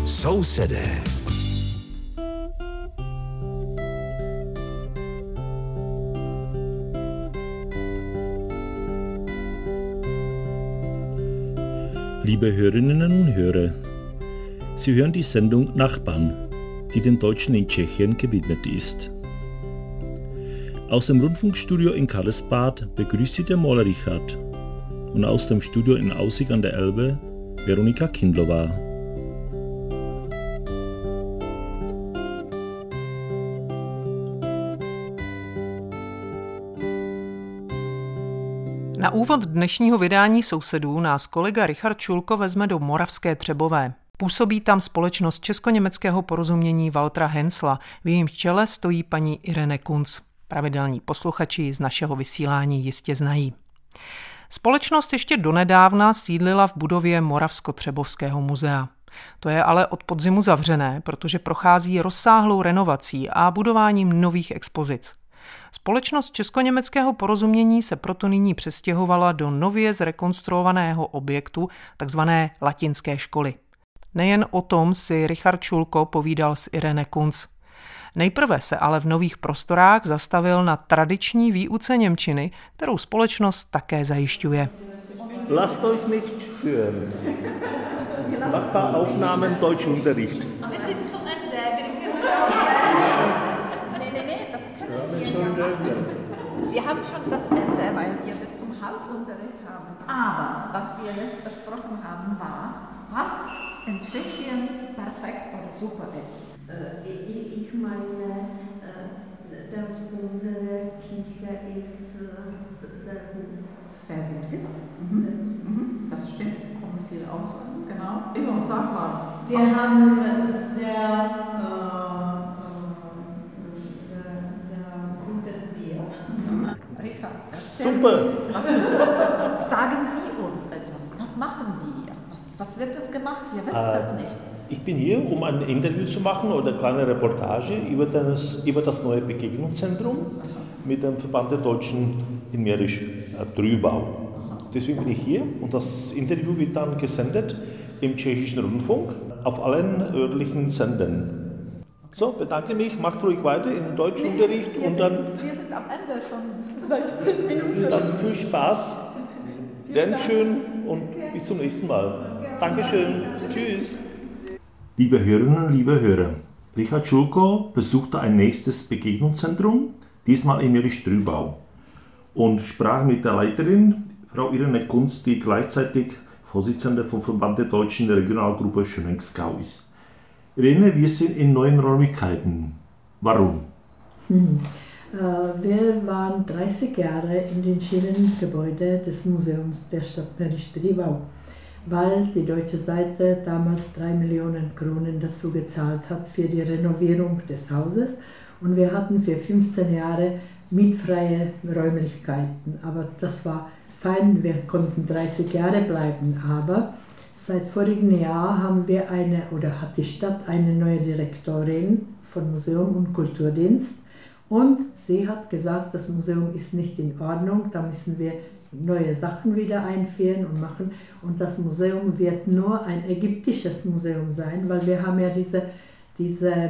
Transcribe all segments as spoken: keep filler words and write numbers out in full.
Sousedé. Liebe Hörerinnen und Hörer, Sie hören die Sendung Nachbarn, die den Deutschen in Tschechien gewidmet ist. Aus dem Rundfunkstudio in Karlsbad begrüßt Sie der Maler Richard und aus dem Studio in Aussig an der Elbe Veronika Kindlova. Na úvod dnešního vydání Sousedů nás kolega Richard Šulko vezme do Moravské Třebové. Působí tam společnost česko-německého porozumění Waltera Hensla. V jejím čele stojí paní Irene Kunz. Pravidelní posluchači z našeho vysílání jistě znají. Společnost ještě donedávna sídlila v budově Moravsko-Třebovského muzea. To je ale od podzimu zavřené, protože prochází rozsáhlou renovací a budováním nových expozic. Společnost česko-německého porozumění se proto nyní přestěhovala do nově zrekonstruovaného objektu takzvané latinské školy. Nejen o tom si Richard Šulko povídal s Irene Kunz. Nejprve se ale v nových prostorách zastavil na tradiční výuce němčiny, kterou společnost také zajišťuje. Lasst euch nicht stören. Nachbaraufnahmen Deutschunterricht. Wir haben schon das Ende, weil wir bis zum Halbunterricht haben. Aber was wir jetzt besprochen haben, war, was in Tschechien perfekt oder super ist. Äh, ich, ich meine, äh, dass unsere Kirche ist äh, sehr gut. Sehr gut ist. Mhm. Mhm. Das stimmt, kommen viele Aussagen, genau. Yvonne, sag was. Wir was? haben sehr, äh, sehr, sehr gutes Bier. Richard, super. Was, sagen Sie uns etwas. Was machen Sie hier? Was, was wird das gemacht? Wir wissen äh, das nicht. Ich bin hier, um ein Interview zu machen oder eine kleine Reportage über das, über das neue Begegnungszentrum mit dem Verband der Deutschen in Mährisch äh, Trübau. Deswegen bin ich hier und das Interview wird dann gesendet im tschechischen Rundfunk auf allen örtlichen Sendern. So, bedanke mich, macht ruhig weiter im Deutschunterricht wir, wir und dann... Sind, wir sind am Ende schon seit zehn Minuten. Dann viel Spaß, lernt schön und bis zum nächsten Mal. Dankeschön, tschüss. Liebe Hörerinnen, liebe Hörer, Richard Schulko besuchte ein nächstes Begegnungszentrum, diesmal in Mährisch-Trübau, und sprach mit der Leiterin, Frau Irene Kunz, die gleichzeitig Vorsitzende vom Verband der Deutschen Regionalgruppe Schönenskau ist. Irene, wir sind in neuen Räumlichkeiten. Warum? Hm. Wir waren dreißig Jahre in den Schienengebäude des Museums der Stadt Mährisch-Trübau, weil die deutsche Seite damals drei Millionen Kronen dazu gezahlt hat für die Renovierung des Hauses. Und wir hatten für fünfzehn Jahre mietfreie Räumlichkeiten. Aber das war fein, wir konnten dreißig Jahre bleiben. Aber seit vorigen Jahr haben wir eine, oder hat die Stadt eine neue Direktorin von Museum und Kulturdienst. Und sie hat gesagt, das Museum ist nicht in Ordnung, da müssen wir neue Sachen wieder einführen und machen. Und das Museum wird nur ein ägyptisches Museum sein, weil wir haben ja diese, diese äh,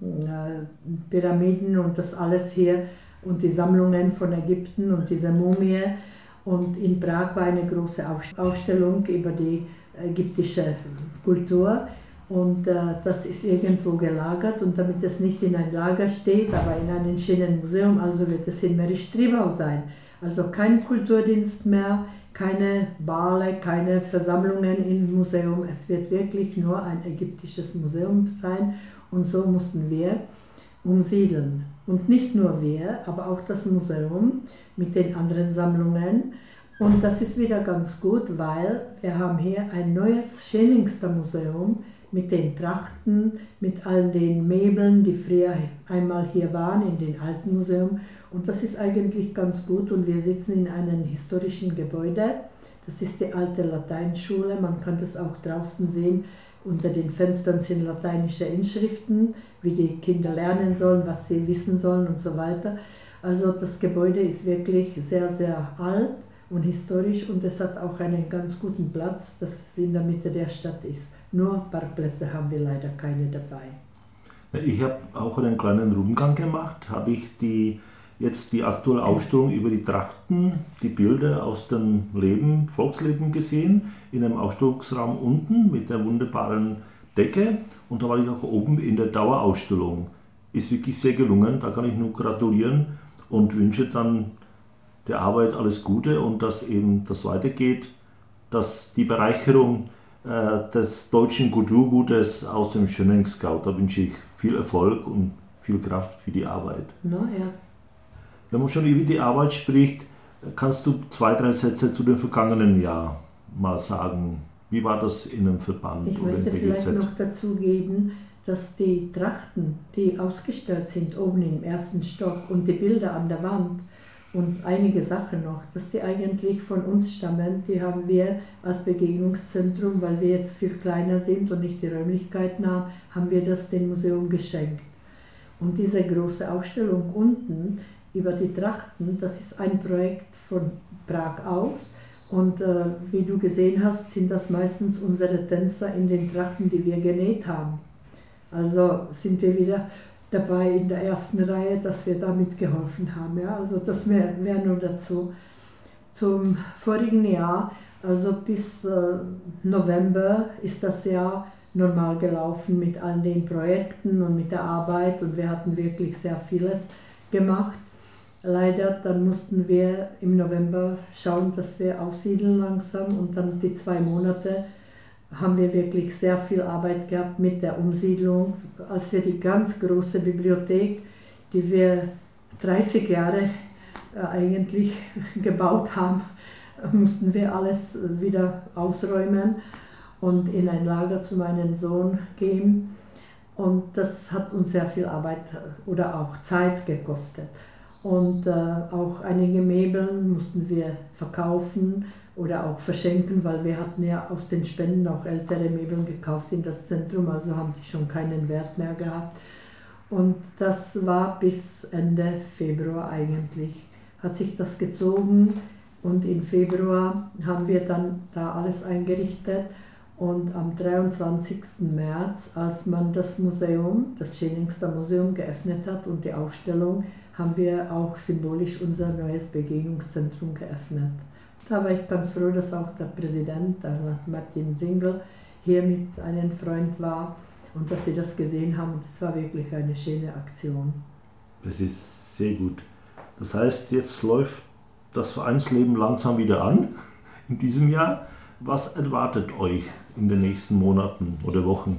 Pyramiden und das alles hier und die Sammlungen von Ägypten und diese Mumie. Und in Prag war eine große Ausstellung über die ägyptische Kultur. Und äh, das ist irgendwo gelagert und damit es nicht in ein Lager steht, aber in einem schönen Museum, also wird es in Mährisch-Trübau sein. Also kein Kulturdienst mehr, keine Bale, keine Versammlungen im Museum. Es wird wirklich nur ein ägyptisches Museum sein und so mussten wir umsiedeln. Und nicht nur wir, aber auch das Museum mit den anderen Sammlungen. Und das ist wieder ganz gut, weil wir haben hier ein neues Schöningster Museum mit den Trachten, mit all den Möbeln, die früher einmal hier waren in dem alten Museum. Und das ist eigentlich ganz gut und wir sitzen in einem historischen Gebäude. Das ist die alte Lateinschule, man kann das auch draußen sehen. Unter den Fenstern sind lateinische Inschriften, wie die Kinder lernen sollen, was sie wissen sollen und so weiter. Also das Gebäude ist wirklich sehr, sehr alt und historisch und es hat auch einen ganz guten Platz, dass es in der Mitte der Stadt ist. Nur Parkplätze haben wir leider keine dabei. Ich habe auch einen kleinen Rundgang gemacht, habe ich die, jetzt die aktuelle Ausstellung über die Trachten, die Bilder aus dem Leben, Volksleben gesehen, in einem Ausstellungsraum unten mit der wunderbaren Decke, und da war ich auch oben in der Dauerausstellung. Ist wirklich sehr gelungen, da kann ich nur gratulieren und wünsche dann der Arbeit alles Gute und dass eben das weitergeht, dass die Bereicherung äh, des deutschen Kulturgutes aus dem Schönungsgau, da wünsche ich viel Erfolg und viel Kraft für die Arbeit. No, ja. Wenn man schon über die Arbeit spricht, kannst du zwei, drei Sätze zu dem vergangenen Jahr mal sagen. Wie war das in einem Verband? Ich oder möchte im vielleicht noch dazu geben, dass die Trachten, die ausgestellt sind oben im ersten Stock und die Bilder an der Wand und einige Sachen noch, dass die eigentlich von uns stammen. Die haben wir als Begegnungszentrum, weil wir jetzt viel kleiner sind und nicht die Räumlichkeiten haben, haben wir das dem Museum geschenkt. Und diese große Ausstellung unten über die Trachten, das ist ein Projekt von Prag aus. Und äh, wie du gesehen hast, sind das meistens unsere Tänzer in den Trachten, die wir genäht haben. Also sind wir wieder dabei in der ersten Reihe, dass wir da mitgeholfen haben. Ja? Also das wäre wär nur dazu. Zum vorigen Jahr, also bis äh, November ist das Jahr normal gelaufen mit all den Projekten und mit der Arbeit, und wir hatten wirklich sehr vieles gemacht. Leider, dann mussten wir im November schauen, dass wir aussiedeln langsam, und dann die zwei Monate haben wir wirklich sehr viel Arbeit gehabt mit der Umsiedlung. Als wir die ganz große Bibliothek, die wir dreißig Jahre eigentlich gebaut haben, mussten wir alles wieder ausräumen und in ein Lager zu meinem Sohn geben. Und das hat uns sehr viel Arbeit oder auch Zeit gekostet. Und äh, auch einige Möbel mussten wir verkaufen oder auch verschenken, weil wir hatten ja aus den Spenden auch ältere Möbel gekauft in das Zentrum, also haben die schon keinen Wert mehr gehabt. Und das war bis Ende Februar eigentlich, hat sich das gezogen, und im Februar haben wir dann da alles eingerichtet. Und am dreiundzwanzigsten März, als man das Museum, das Schöningster Museum geöffnet hat und die Ausstellung, haben wir auch symbolisch unser neues Begegnungszentrum geöffnet. Da war ich ganz froh, dass auch der Präsident, der Martin Singel, hier mit einem Freund war und dass sie das gesehen haben. Und es war wirklich eine schöne Aktion. Das ist sehr gut. Das heißt, jetzt läuft das Vereinsleben langsam wieder an in diesem Jahr. Was erwartet euch in den nächsten Monaten oder Wochen?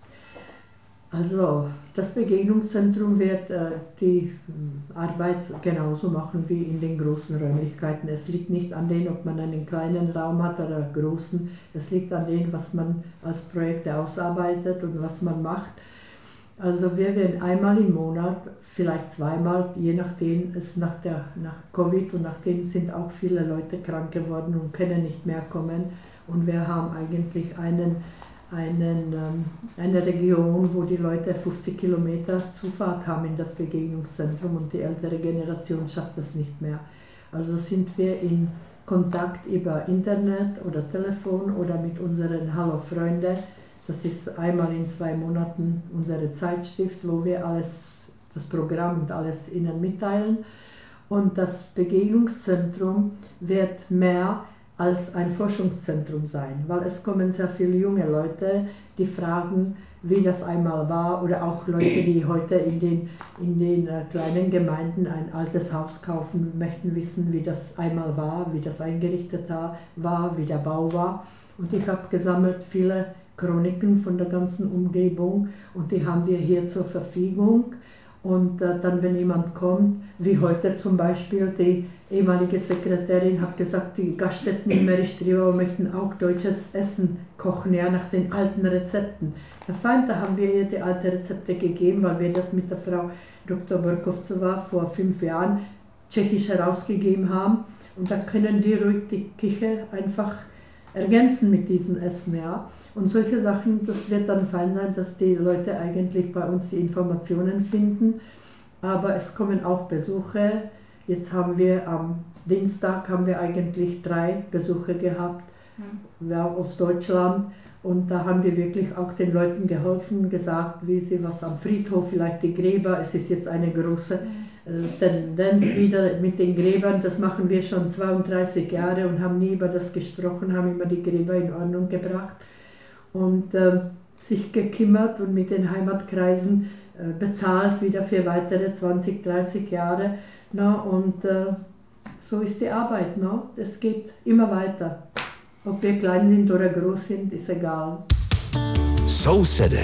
Also das Begegnungszentrum wird äh, die Arbeit genauso machen wie in den großen Räumlichkeiten. Es liegt nicht an dem, ob man einen kleinen Raum hat oder einen großen. Es liegt an dem, was man als Projekte ausarbeitet und was man macht. Also wir werden einmal im Monat, vielleicht zweimal, je nachdem, es nach, der, nach Covid und nachdem sind auch viele Leute krank geworden und können nicht mehr kommen. Und wir haben eigentlich einen Einen, eine Region, wo die Leute fünfzig Kilometer Zufahrt haben in das Begegnungszentrum, und die ältere Generation schafft das nicht mehr. Also sind wir in Kontakt über Internet oder Telefon oder mit unseren Hallo Freunde. Das ist einmal in zwei Monaten unsere Zeitschrift, wo wir alles, das Programm und alles ihnen mitteilen. Und das Begegnungszentrum wird mehr als ein Forschungszentrum sein, weil es kommen sehr viele junge Leute, die fragen, wie das einmal war, oder auch Leute, die heute in den, in den kleinen Gemeinden ein altes Haus kaufen, möchten wissen, wie das einmal war, wie das eingerichtet war, wie der Bau war. Und ich habe gesammelt viele Chroniken von der ganzen Umgebung, und die haben wir hier zur Verfügung. Und äh, dann, wenn jemand kommt, wie heute zum Beispiel, die ehemalige Sekretärin hat gesagt, die Gaststätten in Meristrivau möchten auch deutsches Essen kochen, ja, nach den alten Rezepten. Na fein, da haben wir ihr die alten Rezepte gegeben, weil wir das mit der Frau Doktor Borkovcova vor fünf Jahren tschechisch herausgegeben haben. Und da können die ruhig die Küche einfach ergänzen mit diesem Essen, ja. Und solche Sachen, das wird dann fein sein, dass die Leute eigentlich bei uns die Informationen finden. Aber es kommen auch Besuche. Jetzt haben wir am Dienstag haben wir eigentlich drei Besuche gehabt, mhm. ja, aus Deutschland. Und da haben wir wirklich auch den Leuten geholfen, gesagt, wie sie was am Friedhof, vielleicht die Gräber, es ist jetzt eine große äh, Tendenz wieder mit den Gräbern, das machen wir schon zweiunddreißig Jahre und haben nie über das gesprochen, haben immer die Gräber in Ordnung gebracht und äh, sich gekümmert und mit den Heimatkreisen äh, bezahlt wieder für weitere zwanzig, dreißig Jahre. Na, und äh, so ist die Arbeit, no? Es geht immer weiter. Ob wir klein sind oder groß sind, ist egal. Sousede.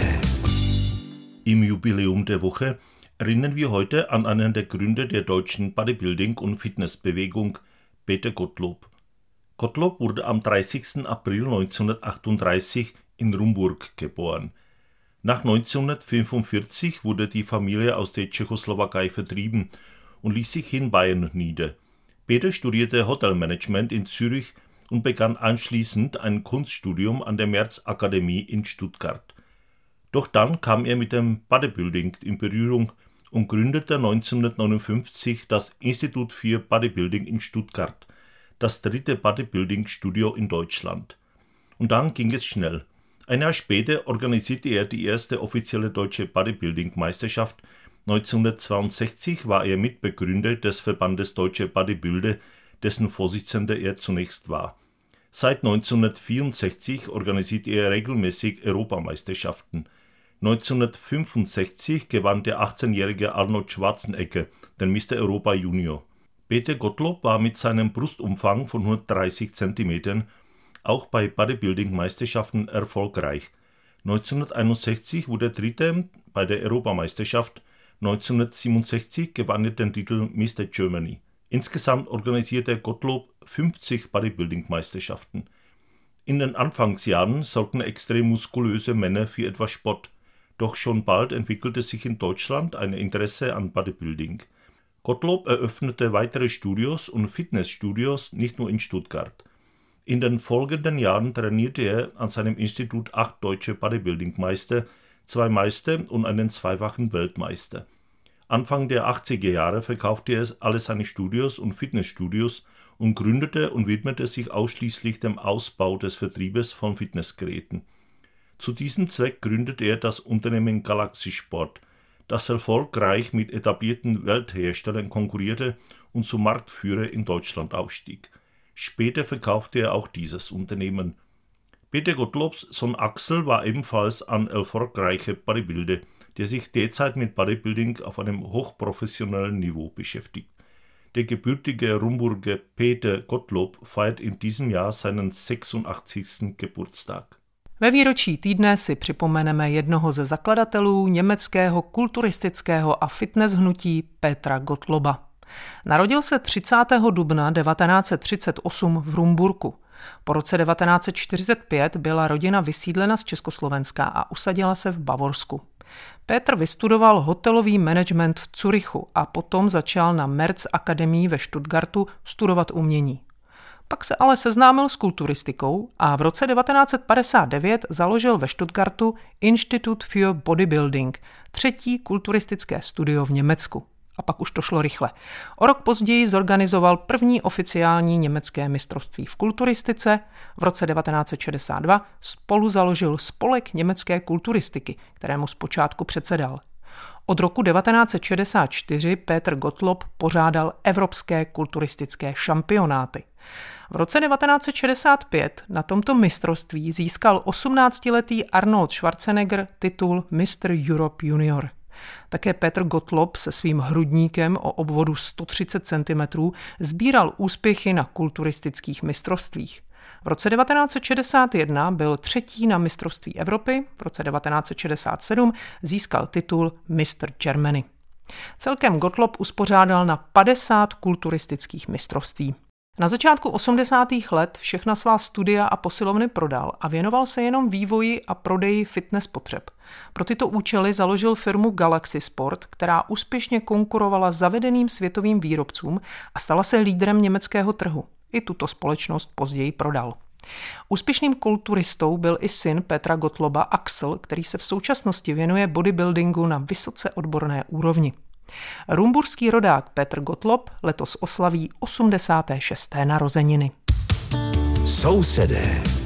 Im Jubiläum der Woche erinnern wir heute an einen der Gründer der deutschen Bodybuilding- und Fitnessbewegung, Peter Gottlob. Gottlob wurde am dreißigsten April neunzehnhundertachtunddreißig in Rumburk geboren. Nach neunzehnhundertfünfundvierzig wurde die Familie aus der Tschechoslowakei vertrieben und ließ sich in Bayern nieder. Peter studierte Hotelmanagement in Zürich und begann anschließend ein Kunststudium an der Merz-Akademie in Stuttgart. Doch dann kam er mit dem Bodybuilding in Berührung und gründete neunzehnhundertneunundfünfzig das Institut für Bodybuilding in Stuttgart, das dritte Bodybuilding-Studio in Deutschland. Und dann ging es schnell. Ein Jahr später organisierte er die erste offizielle deutsche Bodybuilding-Meisterschaft. neunzehnhundertzweiundsechzig war er Mitbegründer des Verbandes Deutsche Bodybuilder, dessen Vorsitzender er zunächst war. Seit neunzehnhundertvierundsechzig organisierte er regelmäßig Europameisterschaften. neunzehnhundertfünfundsechzig gewann der achtzehnjährige Arnold Schwarzenegger den Mister Europa Junior. Peter Gottlob war mit seinem Brustumfang von hundertdreißig Zentimetern auch bei Bodybuilding-Meisterschaften erfolgreich. neunzehnhunderteinundsechzig wurde er Dritter bei der Europameisterschaft, neunzehnhundertsiebenundsechzig gewann er den Titel Mister Germany. Insgesamt organisierte Gottlob fünfzig Bodybuilding-Meisterschaften. In den Anfangsjahren sorgten extrem muskulöse Männer für etwas Spott, doch schon bald entwickelte sich in Deutschland ein Interesse an Bodybuilding. Gottlob eröffnete weitere Studios und Fitnessstudios nicht nur in Stuttgart. In den folgenden Jahren trainierte er an seinem Institut acht deutsche Bodybuilding-Meister, zwei Meister und einen zweifachen Weltmeister. Anfang der achtziger Jahre verkaufte er alle seine Studios und Fitnessstudios und gründete und widmete sich ausschließlich dem Ausbau des Vertriebes von Fitnessgeräten. Zu diesem Zweck gründete er das Unternehmen Galaxy Sport, das erfolgreich mit etablierten Weltherstellern konkurrierte und zum Marktführer in Deutschland aufstieg. Später verkaufte er auch dieses Unternehmen. Peter Gottlobs Sohn Axel war ebenfalls ein erfolgreicher Bodybuilder, der sich derzeit mit Bodybuilding auf einem hochprofessionellen Niveau beschäftigt. Der gebürtige Rumburger Peter Gottlob feiert in diesem Jahr seinen sechsundachtzigsten Geburtstag. Ve výročí týdne si připomeneme jednoho ze zakladatelů německého kulturistického a fitness hnutí Petra Gottloba. Narodil se třicátého dubna devatenáct set třicet osm v Rumburku. Po roce devatenáct set čtyřicet pět byla rodina vysídlena z Československa a usadila se v Bavorsku. Petr vystudoval hotelový management v Curychu a potom začal na Merz Akademii ve Stuttgartu studovat umění. Pak se ale seznámil s kulturistikou a v roce devatenáct set padesát devět založil ve Stuttgartu Institut für Bodybuilding, třetí kulturistické studio v Německu. A pak už to šlo rychle. O rok později zorganizoval první oficiální německé mistrovství v kulturistice. V roce devatenáct set šedesát dva spolu založil Spolek německé kulturistiky, kterému zpočátku předsedal. Od roku devatenáct set šedesát čtyři Peter Gottlob pořádal evropské kulturistické šampionáty. V roce devatenáct set šedesát pět na tomto mistrovství získal osmnáctiletý Arnold Schwarzenegger titul mister Europe Junior. Také Petr Gottlob se svým hrudníkem o obvodu sto třicet centimetrů sbíral úspěchy na kulturistických mistrovstvích. V roce devatenáct set šedesát jedna byl třetí na mistrovství Evropy, v roce devatenáct set šedesát sedm získal titul mister Germany. Celkem Gottlob uspořádal na padesát kulturistických mistrovství. Na začátku osmdesátých let všechna svá studia a posilovny prodal a věnoval se jenom vývoji a prodeji fitness potřeb. Pro tyto účely založil firmu Galaxy Sport, která úspěšně konkurovala zavedeným světovým výrobcům a stala se lídrem německého trhu. I tuto společnost později prodal. Úspěšným kulturistou byl i syn Petra Gottloba Axel, který se v současnosti věnuje bodybuildingu na vysoce odborné úrovni. Rumburský rodák Petr Gottlob letos oslaví osmdesáté šesté narozeniny. Sousedé.